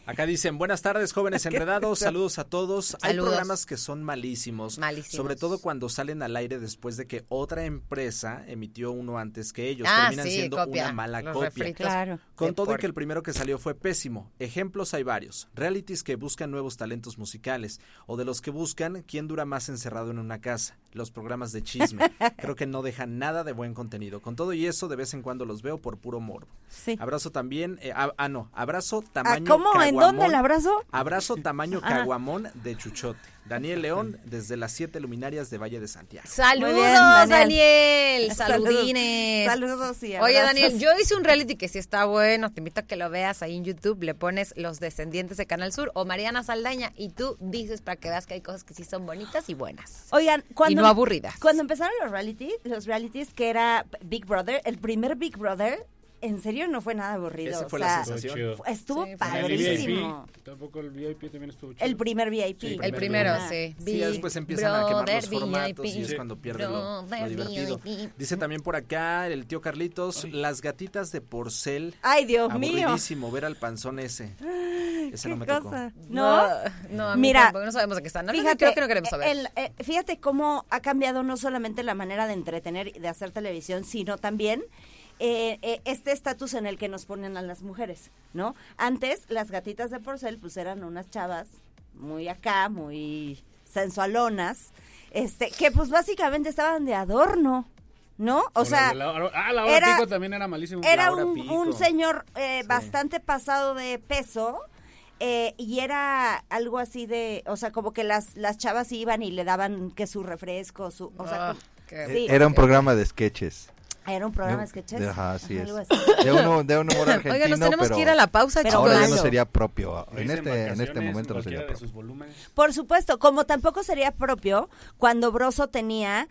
Acá dicen, buenas tardes, jóvenes enredados, saludos a todos. Hay Saludos. programas que son malísimos, Malísimos. sobre todo cuando salen al aire después de que otra empresa emitió uno antes que ellos. Ah, Terminan sí, siendo copia. una mala Los copia. refritos. Claro. Con de todo y por- que el primero que salió fue pésimo. Ejemplos hay varios. Realities que buscan nuevos talentos musicales o de los que buscan quién dura más encerrado en una casa. Los programas de chisme. Creo que no dejan nada de buen contenido. Con todo y eso, de vez en cuando los veo por puro morbo. Sí. Abrazo también, eh, ah, ah, no, abrazo Ah, tamaño ¿Cómo? ¿En caguamón. dónde el abrazo? Abrazo tamaño Ah. caguamón de Chuchote. Daniel León, desde las siete luminarias de Valle de Santiago. Saludos, Muy bien, Daniel. Daniel. Saludos. Saludines. Saludos y Oye, abrazos. Daniel, yo hice un reality que sí está bueno. Te invito a que lo veas ahí en YouTube. Le pones Los Descendientes de Canal Sur o Mariana Saldaña y tú dices para que veas que hay cosas que sí son bonitas y buenas. Oigan, cuando, y no aburridas. Cuando empezaron los reality, los realities que era Big Brother, el primer Big Brother, en serio no fue nada aburrido. Esa o fue sea, la Estuvo sensación. chido. fu- estuvo Sí, fue El V I padrísimo. P, tampoco el V I P también estuvo chido. El primer V I P. Sí, El primer primero, Ah, sí. Sí, ya después empiezan a quemar los formatos y es V I P. cuando pierde lo, lo Brother divertido. V I P. Dice también por acá el tío Carlitos, las gatitas de porcel. Ay, Dios mío. Aburridísimo ver al panzón ese. Ese no me ¿Qué tocó. cosa? ¿No? No, a mí Mira, tampoco, no sabemos de qué están. No, Fíjate, creo que no queremos saber. el- eh, fíjate cómo ha cambiado no solamente la manera de entretener y de hacer televisión, sino también eh, eh, este estatus en el que nos ponen a las mujeres, ¿no? Antes, las gatitas de porcel, pues eran unas chavas muy acá, muy sensualonas, este, que pues básicamente estaban de adorno, ¿no? O Con sea, las de la- ah, la hora era- pico también era malísimo. era Laura un, Pico. un señor eh, Sí. bastante pasado de peso eh, y era algo así de, o sea, como que las las chavas iban y le daban que su refresco, su, o sea, Ah, como- qué- sí, Era un programa de sketches. era un programa de de- sketches. de- ajá, así es. algo así. De un, de un humor argentino, Oiga, nos tenemos pero que ir a la pausa, pero chicos. ahora ya no malo. sería propio. Lo En hice este, en este vacaciones, momento no cualquiera sería de propio. sus volúmenes. Por supuesto, como tampoco sería propio cuando Broso tenía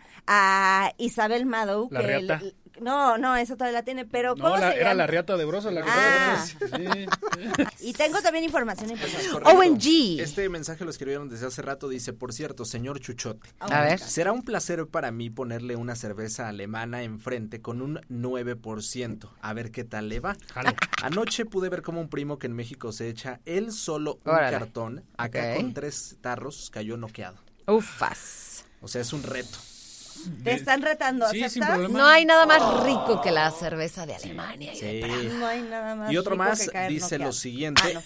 a Isabel Mado. La que riata. el- no, no, eso todavía la tiene, pero No, ¿cómo la- se era llama? la riata de Broso la que Ah. Sí. Y tengo también información importante. Correcto. O M G. Este mensaje lo escribieron desde hace rato. Dice, por cierto, señor Chuchote, A ver. será un placer para mí ponerle una cerveza alemana enfrente con un nueve por ciento. A ver qué tal le va. Jalo. Anoche pude ver cómo un primo que en México se echa él solo un Órale. cartón, acá Ok. con tres tarros cayó noqueado. Ufas. O sea, es un reto. Te están retando, Sí, sin ¿aceptas? problema. No hay nada más rico que la cerveza de Alemania. y de Sí. No hay nada más Y otro rico más que caer dice noqueado. lo siguiente. Ah, no.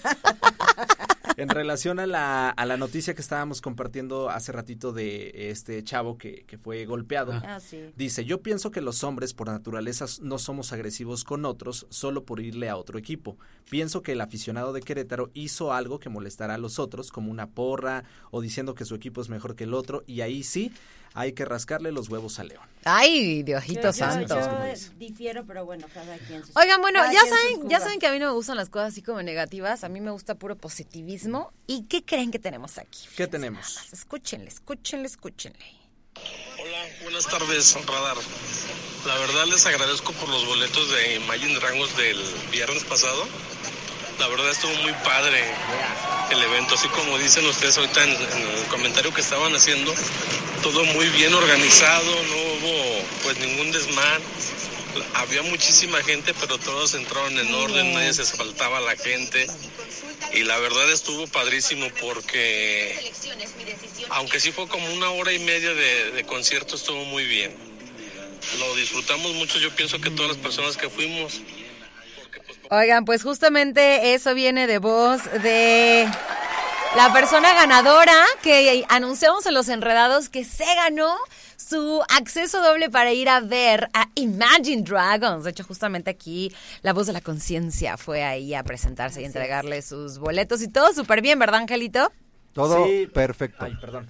En relación a la, a la noticia que estábamos compartiendo hace ratito de este chavo que, que fue golpeado. Ah, sí. Dice, yo pienso que los hombres por naturaleza no somos agresivos con otros solo por irle a otro equipo. Pienso que el aficionado de Querétaro hizo algo que molestará a los otros, como una porra o diciendo que su equipo es mejor que el otro, y ahí sí hay que rascarle los huevos a León. Ay, Diosito Yo- yo- santo. Yo difiero, pero bueno, cada quien sus- Oigan, bueno, cada ya quien sus saben, ya jugos. saben que a mí no me gustan las cosas así como negativas. A mí me gusta puro positivismo. ¿Y qué creen que tenemos aquí? ¿Qué tenemos? Nada más, Escúchenle, escúchenle, escúchenle. Hola, buenas tardes, Radar. La verdad les agradezco por los boletos de Imagine Dragons del viernes pasado. La verdad estuvo muy padre el evento, así como dicen ustedes ahorita en, en el comentario que estaban haciendo, todo muy bien organizado, no hubo pues ningún desmán. Había muchísima gente, pero todos entraron en orden, nadie se saltaba a la gente. Y la verdad estuvo padrísimo porque, aunque sí fue como una hora y media de, de concierto, estuvo muy bien. Lo disfrutamos mucho, yo pienso que todas las personas que fuimos. Oigan, pues justamente eso viene de voz de la persona ganadora que anunciamos en Los Enredados que se ganó su acceso doble para ir a ver a Imagine Dragons. De hecho, justamente aquí la voz de la conciencia fue ahí a presentarse y entregarle sus boletos y todo súper bien, ¿verdad, Angelito? Todo Sí. perfecto. Ay, perdón.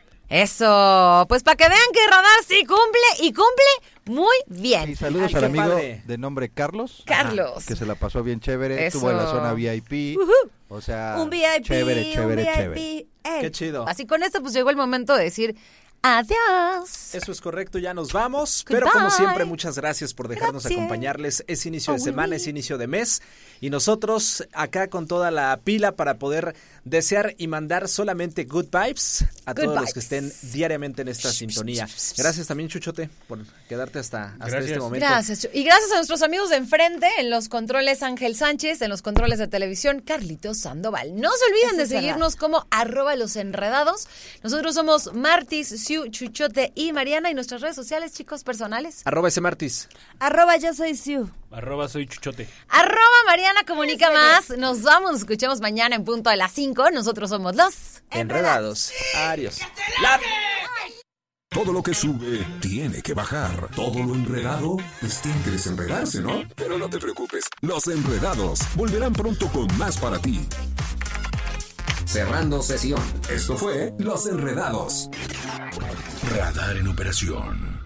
Eso, pues para que vean que Radar sí cumple y cumple muy bien. Y saludos Ay, al qué amigo padre. de nombre Carlos. Carlos. Que se la pasó bien chévere. Eso. Estuvo en la zona V I P. O sea, Un V I P, chévere, chévere, un chévere. V I P. ey. Qué chido. Así con esto pues llegó el momento de decir Adiós. Eso es correcto, ya nos vamos. Goodbye. Pero como siempre, muchas gracias por dejarnos Gracias. acompañarles. Es inicio de Oh, semana, oui. es inicio de mes. Y nosotros acá con toda la pila para poder desear y mandar solamente good vibes a Good todos los vibes. que estén diariamente en esta sintonía. Gracias también, Chuchote, por quedarte hasta, hasta Gracias. este momento. Gracias. Chu- Y gracias a nuestros amigos de enfrente, en los controles Ángel Sánchez, en los controles de televisión Carlitos Sandoval. No se olviden Eso de es verdad. seguirnos como arroba los enredados. Nosotros somos Martis, Siu, Chuchote y Mariana, y nuestras redes sociales, chicos, personales. Arroba ese Martis. Arroba yo soy Siu. Arroba soy Chuchote. Arroba Mariana Comunica Más. Nos vamos, nos escuchamos mañana en punto a las cinco. Nosotros somos los... Enredados. Adiós. La- Todo lo que sube tiene que bajar. Todo lo enredado, pues tiene que desenredarse, ¿no? Pero no te preocupes, Los Enredados volverán pronto con más para ti. Cerrando sesión. Esto fue Los Enredados. Radar en operación.